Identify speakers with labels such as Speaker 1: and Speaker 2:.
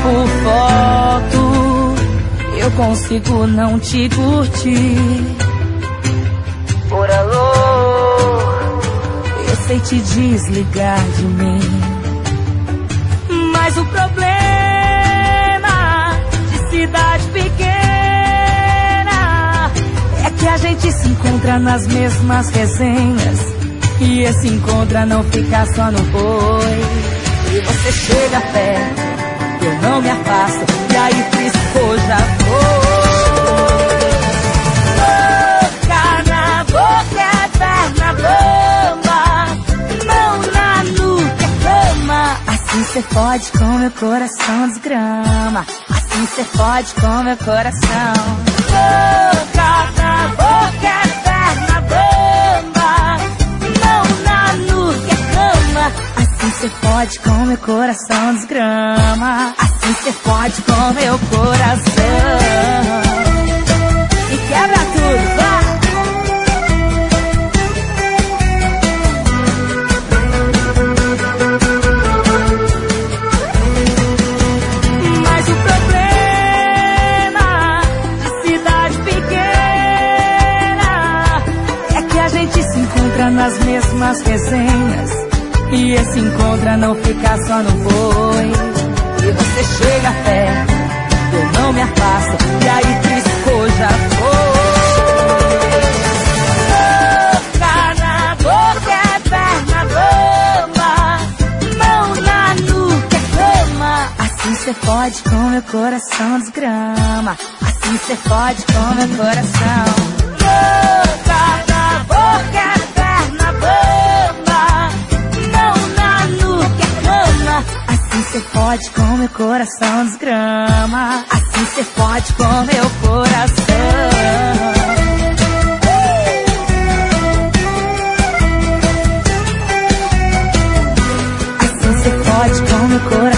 Speaker 1: por foto, eu consigo não te curtir. Por alô, eu sei te desligar de mim. Mas o problema de cidade pequena é que a gente se encontra nas mesmas resenhas, e esse encontro não fica só no oi. E você chega perto, eu não me afasto, e aí piscou, já foi. Boca na boca, perna bamba, mão na nuca, cama. Assim cê pode com meu coração desgrama. Assim cê pode com meu coração. Boca na boca, perna bamba, mão na nuca, cama. Assim cê pode com meu coração desgrama. Assim cê pode com meu coração. E quebra tudo, vai! Mas o problema de cidade pequena é que a gente se encontra nas mesmas resenhas, e esse encontro não fica só no boi. E você chega perto, eu não me afasto, e aí piscou, já foi. Boca na boca, perna bamba, mão na nuca, cama. Assim cê pode com meu coração desgrama. Assim cê pode com meu coração. Boca na boca, perna bamba, mão na nuca, cama. Assim cê pode com meu coração desgrama. Assim cê pode com meu coração. Assim cê pode com meu coração.